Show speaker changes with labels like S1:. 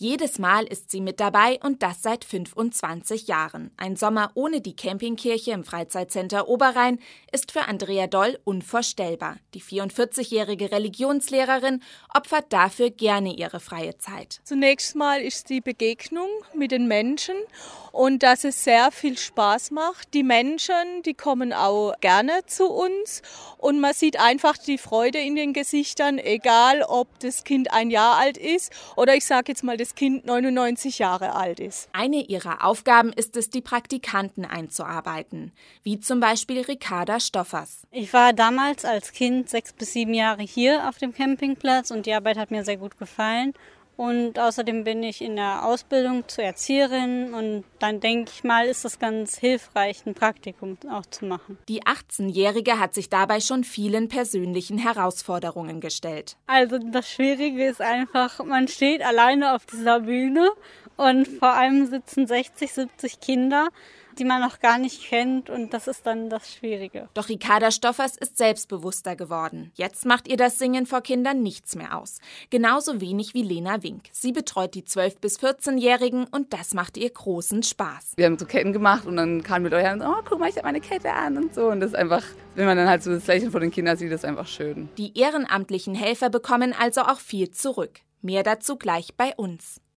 S1: Jedes Mal ist sie mit dabei und das seit 25 Jahren. Ein Sommer ohne die Campingkirche im Freizeitcenter Oberrhein ist für Andrea Doll unvorstellbar. Die 44-jährige Religionslehrerin opfert dafür gerne ihre freie Zeit.
S2: Zunächst mal ist die Begegnung mit den Menschen und dass es sehr viel Spaß macht. Die Menschen, die kommen auch gerne zu uns und man sieht einfach die Freude in den Gesichtern, egal ob das Kind 1 Jahr alt ist oder ich sage jetzt mal, das Kind 99 Jahre alt ist.
S1: Eine ihrer Aufgaben ist es, die Praktikanten einzuarbeiten, wie zum Beispiel Ricarda Stoffers.
S3: Ich war damals als Kind 6 bis 7 Jahre hier auf dem Campingplatz und die Arbeit hat mir sehr gut gefallen. Und außerdem bin ich in der Ausbildung zur Erzieherin und dann denke ich mal, ist es ganz hilfreich, ein Praktikum auch zu machen.
S1: Die 18-Jährige hat sich dabei schon vielen persönlichen Herausforderungen gestellt.
S3: Also das Schwierige ist einfach, man steht alleine auf dieser Bühne und vor allem sitzen 60, 70 Kinder, die man noch gar nicht kennt und das ist dann das Schwierige.
S1: Doch Ricarda Stoffers ist selbstbewusster geworden. Jetzt macht ihr das Singen vor Kindern nichts mehr aus. Genauso wenig wie Lena Wink. Sie betreut die 12- bis 14-Jährigen und das macht ihr großen Spaß.
S4: Wir haben so Ketten gemacht und dann kam mit euch an, oh guck mal, ich habe meine Kette an und so. Und das ist einfach, wenn man dann halt so das Lächeln von den Kindern sieht, das ist einfach schön.
S1: Die ehrenamtlichen Helfer bekommen also auch viel zurück. Mehr dazu gleich bei uns.